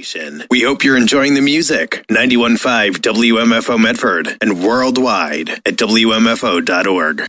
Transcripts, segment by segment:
station. We hope you're enjoying the music. 91.5 WMFO Medford and worldwide at WMFO.org.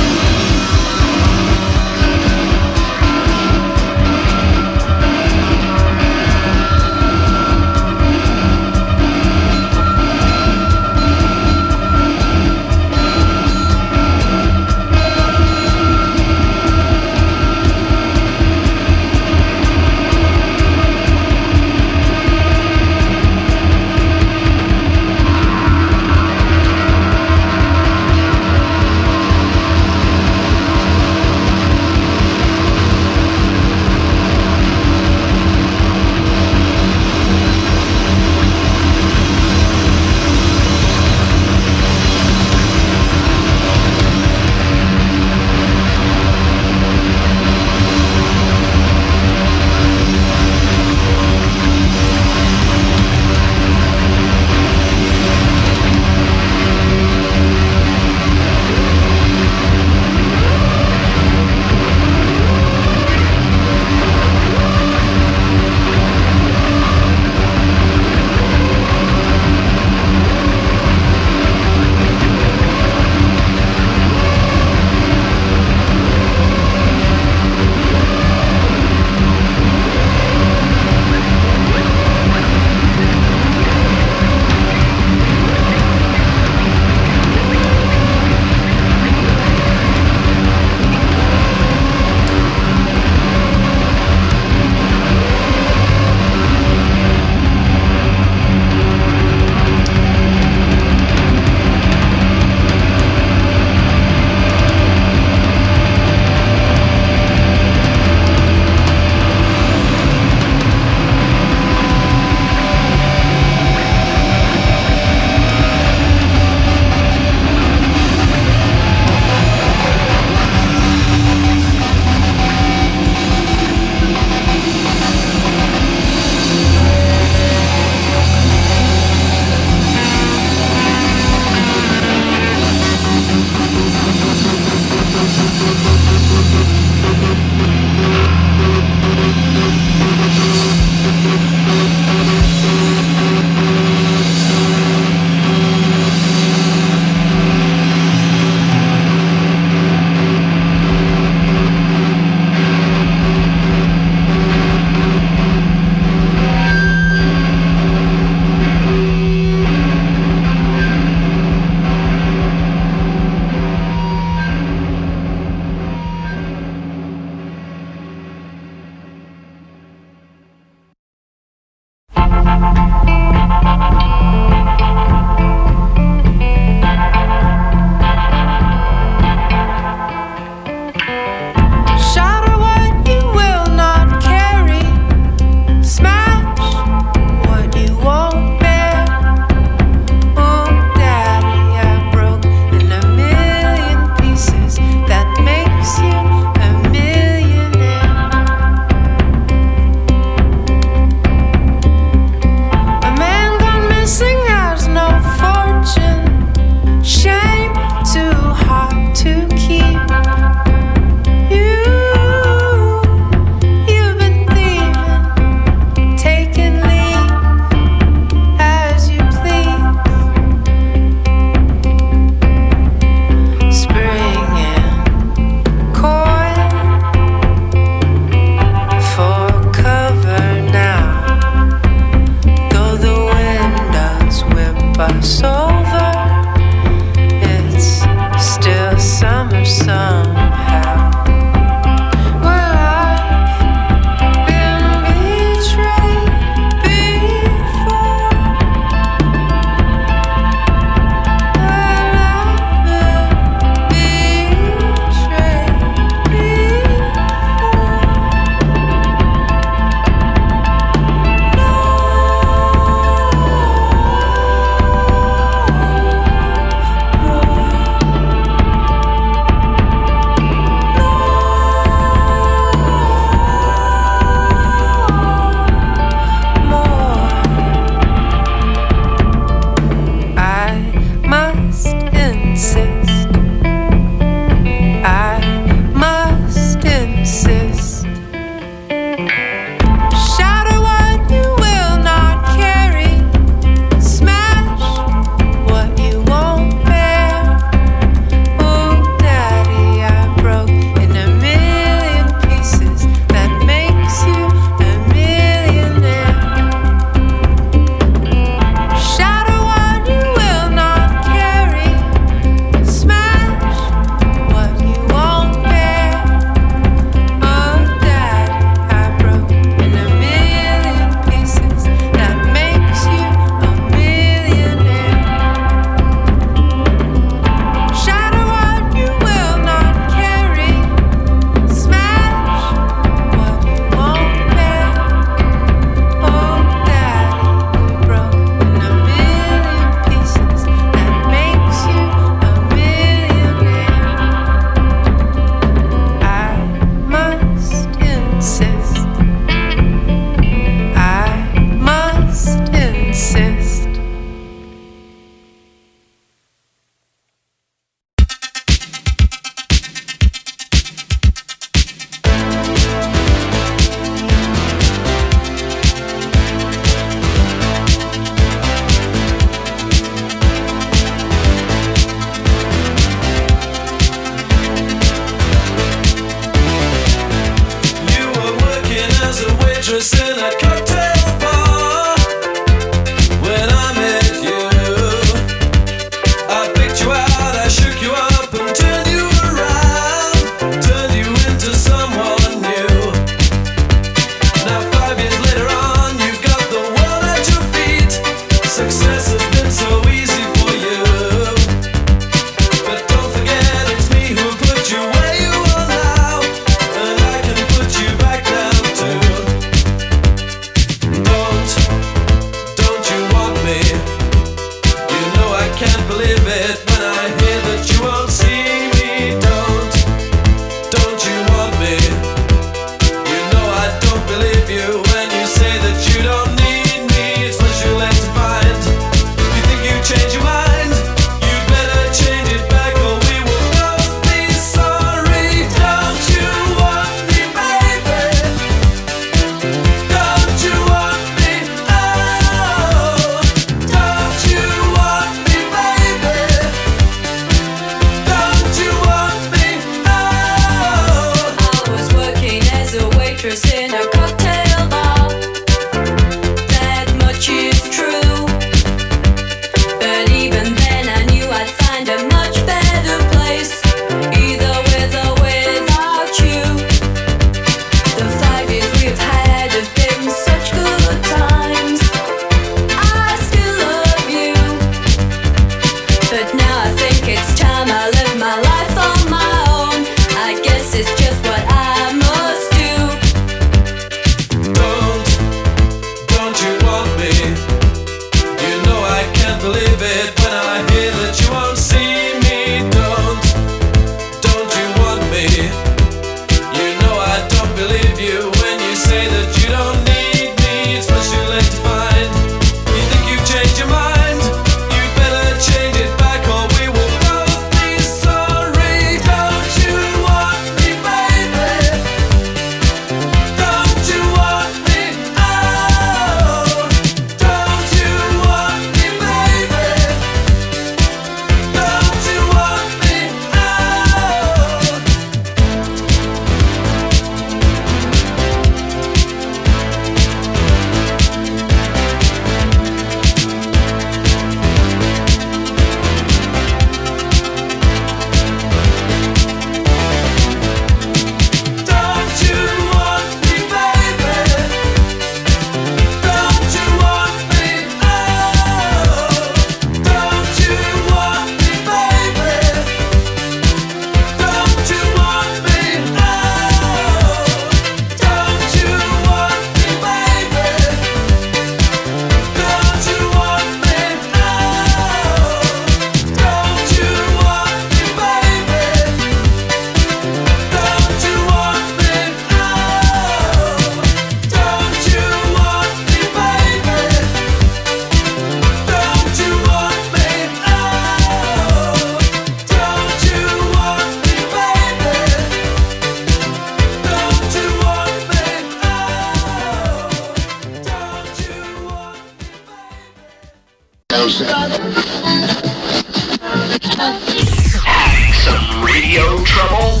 Some radio trouble?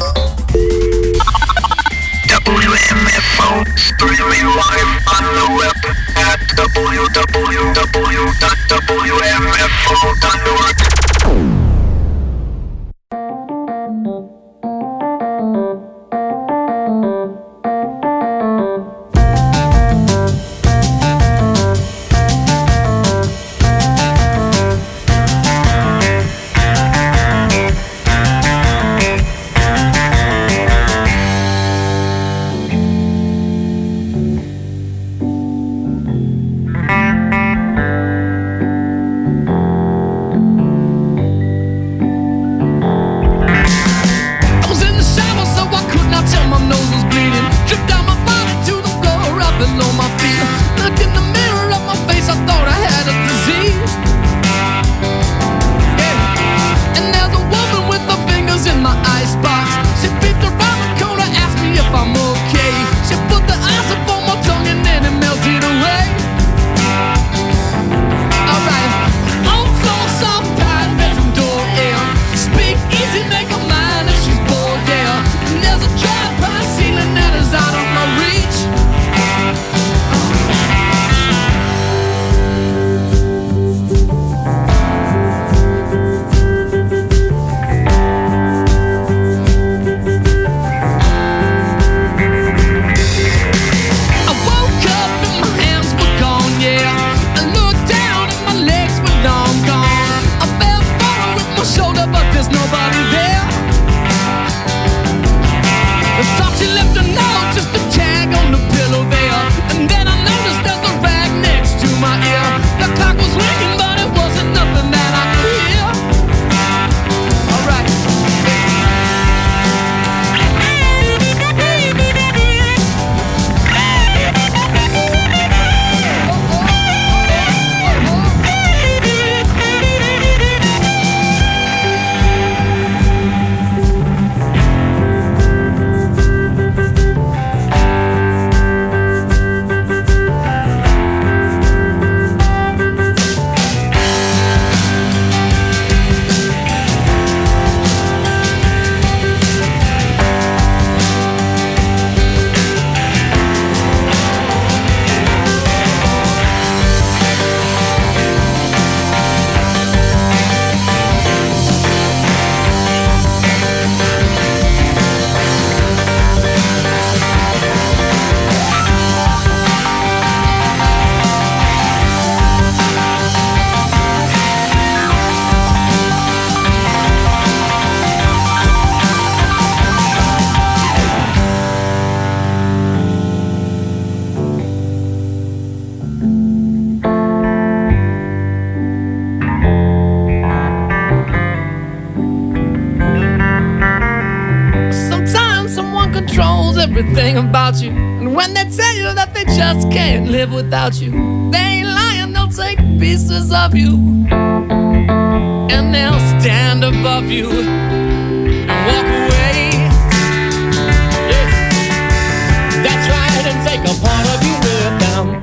WMFO, streaming live on the web at www.wmfo.org. Everything about you, and when they tell you that they just can't live without you, they ain't lying. They'll take pieces of you and they'll stand above you and walk away. Yeah. That's right, and take a part of you with them.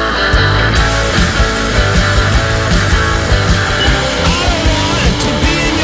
To be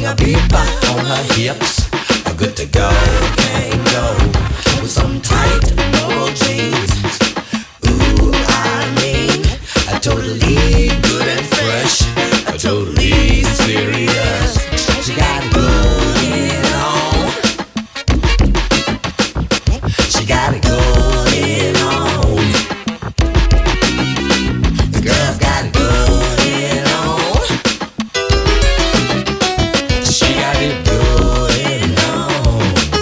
a beeper on her hips, good to go, can't go, with some tight blue jeans. Ooh, I mean, totally good and fresh, totally serious. She got it going on. She got it going on. The girl's got it going on. She got it going on.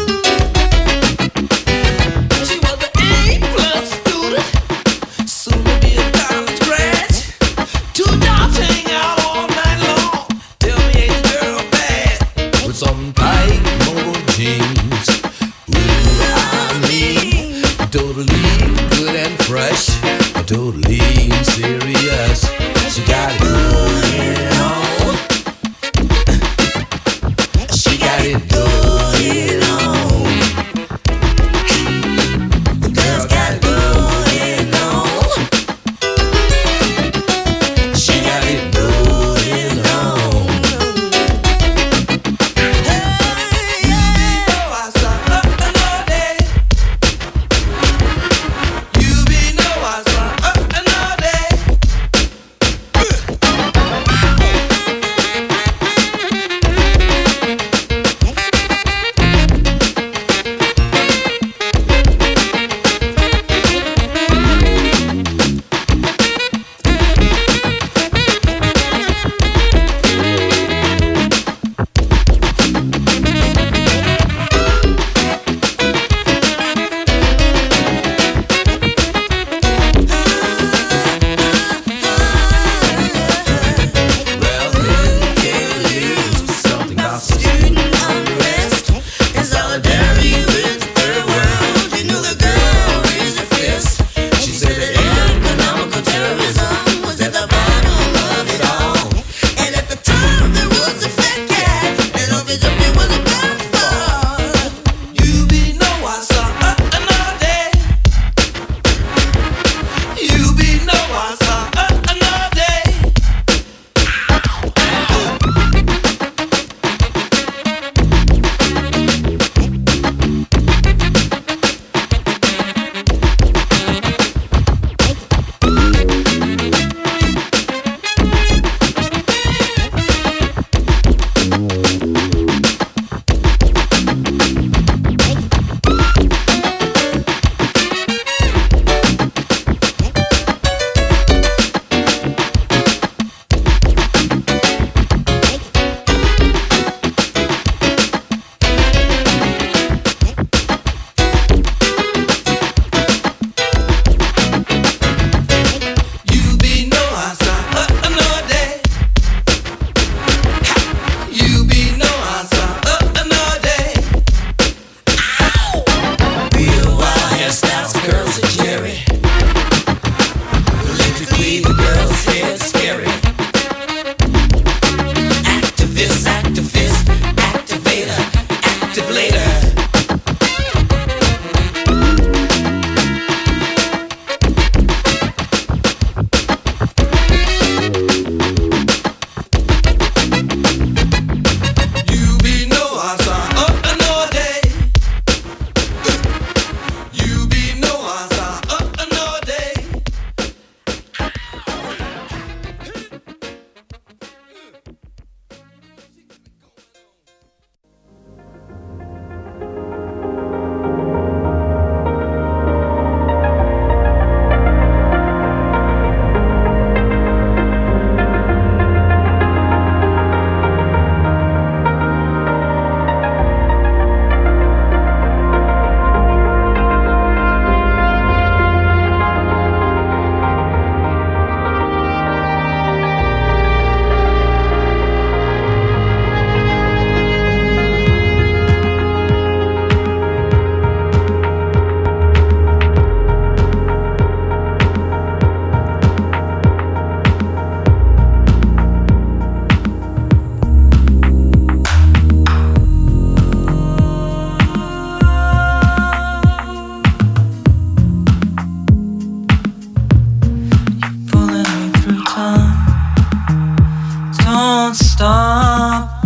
She was an A+ student, soon to be a college grad.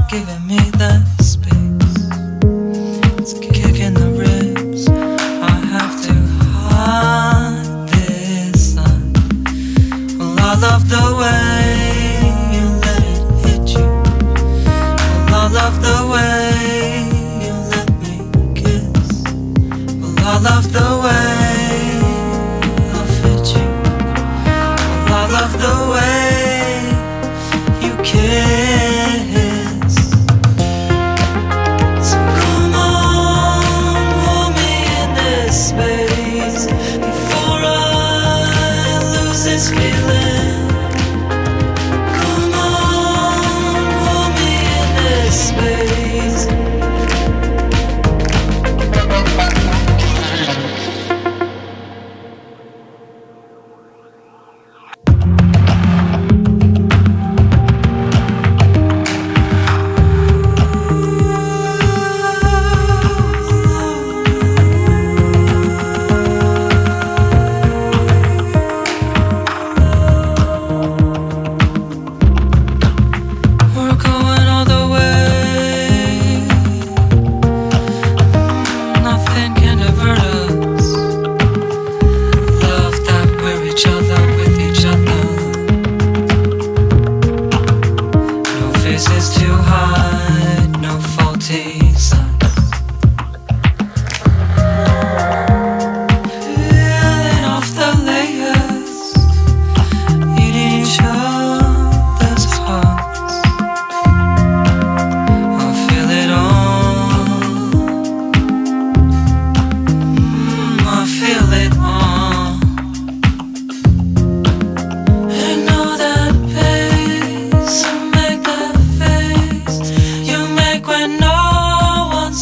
giving me that space. It's kicking the ribs. I have to hide this sun. Well, I love the way you let it hit you. Well, I love the way you let me kiss. Well, I love the way I fit you. Well, I love the way you kiss. So come on, hold me in this space before I lose this feeling. Come on, hold me in this space. We're going all the way. Nothing can divert us. Love that we're each other with each other. No faces to hide, no faulty signs. Peeling off the layers, eating each other's hearts. I feel it all. I feel it all. Ignore that pace, so make that face you make when no one's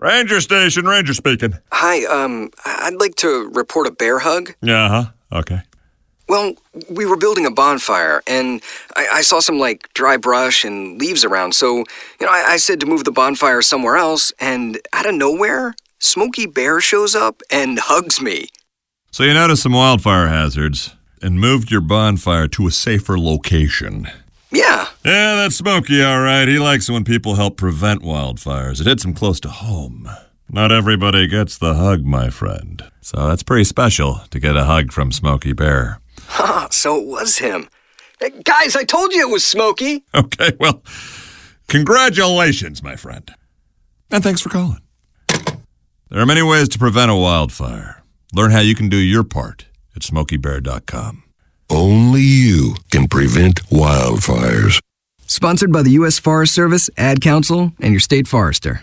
Ranger station, Ranger speaking. Hi, I'd like to report a bear hug. Yeah, okay. Well, we were building a bonfire, and I saw some, dry brush and leaves around, so, I said to move the bonfire somewhere else, and out of nowhere, Smokey Bear shows up and hugs me. So you noticed some wildfire hazards and moved your bonfire to a safer location. Yeah. Yeah, that's Smokey, all right. He likes it when people help prevent wildfires. It hits him close to home. Not everybody gets the hug, my friend. So that's pretty special to get a hug from Smokey Bear. So it was him. Hey, guys, I told you it was Smokey. Okay, well, congratulations, my friend. And thanks for calling. There are many ways to prevent a wildfire. Learn how you can do your part at SmokeyBear.com. Only you can prevent wildfires. Sponsored by the U.S. Forest Service, Ad Council, and your state forester.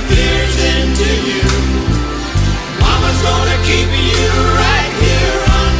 Keep you right here on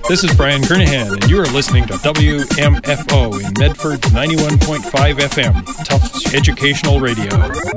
This is Brian Kernahan, and you are listening to WMFO in Medford's 91.5 FM, Tufts Educational Radio.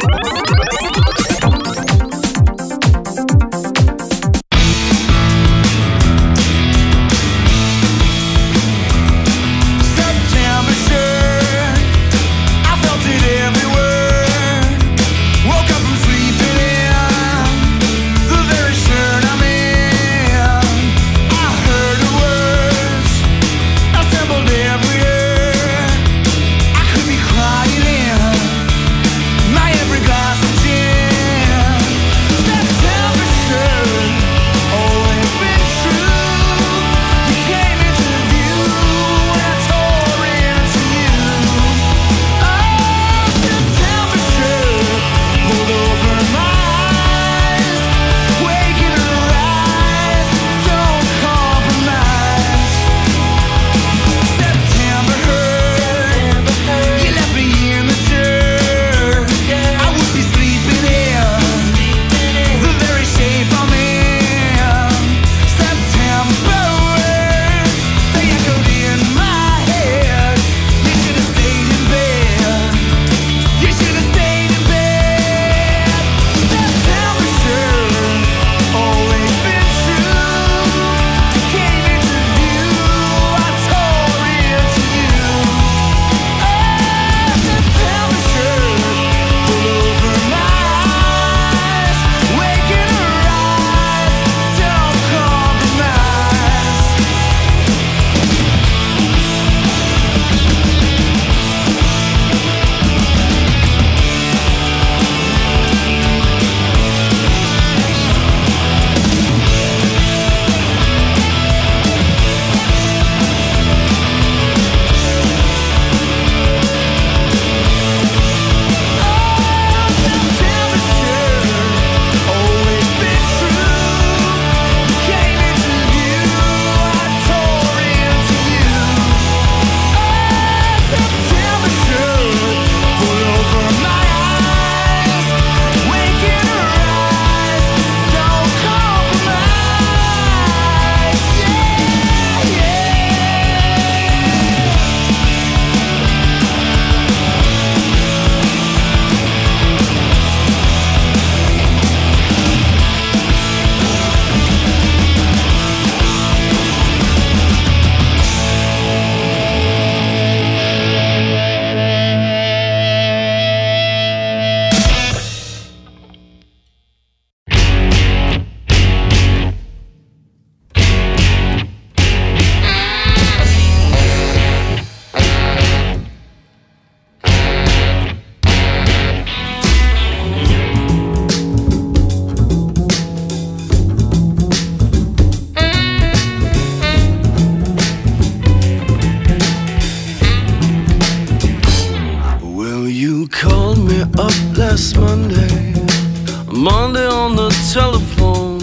Monday on the telephone,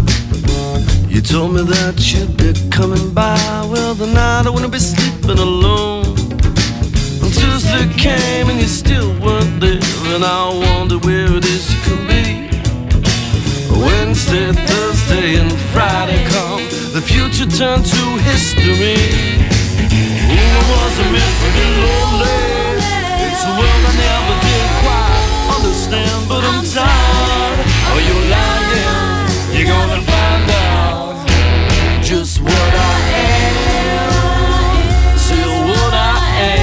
you told me that you'd be coming by. Well, the night I wouldn't be sleeping alone. And Tuesday came and you still weren't there, and I wonder where it is you can be. Wednesday, Thursday, and Friday come, the future turned to history. Ooh, I wasn't meant to be lonely. It's a world I never did quite understand, but I'm tired. Oh, you're lying. You're gonna find out just what I am. Still what I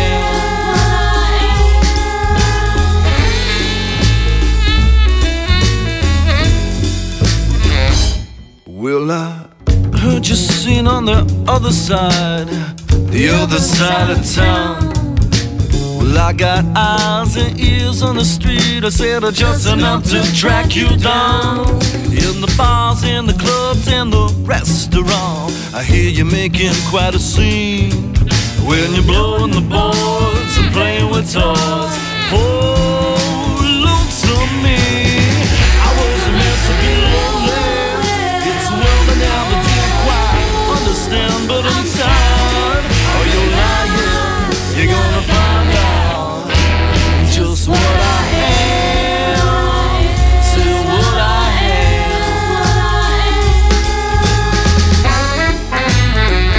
am. Well, I heard you seen on the other side of town. Well, I got eyes and ears on the street. I said just enough to track you down. In the bars, in the clubs, and the restaurant, I hear you making quite a scene when you're blowing the boards and playing with toys. Oh, looks on me, I wasn't meant to be lonely. It's a world I never did quite understand, but I'm tired. Oh, you're lying. You're gonna find out just what I am. Still what I am.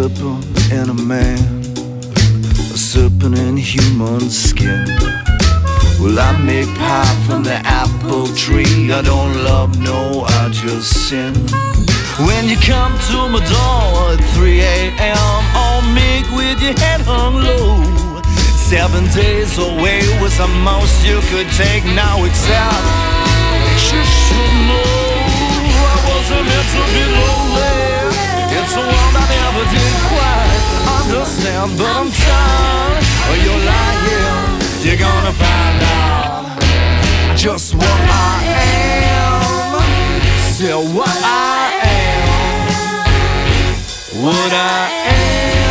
serpent and a man, a serpent in human skin. Well, I make pie from the apple tree. I don't love, no, I just sin. When you come to my door at 3 a.m., all meek with your head hung low. 7 days away was the most you could take now, except you should know I wasn't meant to be lonely. It's a world I never did quite understand, but I'm tired of your lying. You're gonna find out just what I am. Say what I am. What I am.